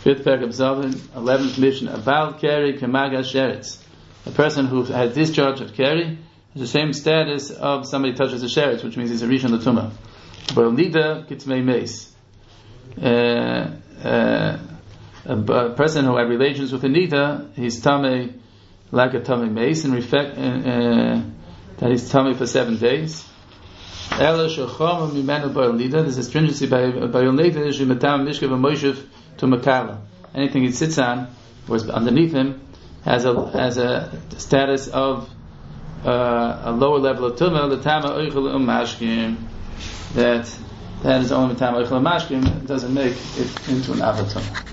Fifth paragraph, 11th mission, about Keri Kamaga Sheretz. A person who had discharge of Keri has the same status of somebody touches the Sheretz, which means he's a Rishon L'Tumah. But Nida Kitzmei Meis. A person who had relations with a Nida, he's Tamei like a Tamei Meis, and that he's Tamei for 7 days. There's a stringency by Nida, to Makala. Anything he sits on, or is underneath him, has a status of a lower level of Tumah, that is only Tama Oichel Mashkim, doesn't make it into an Avatar.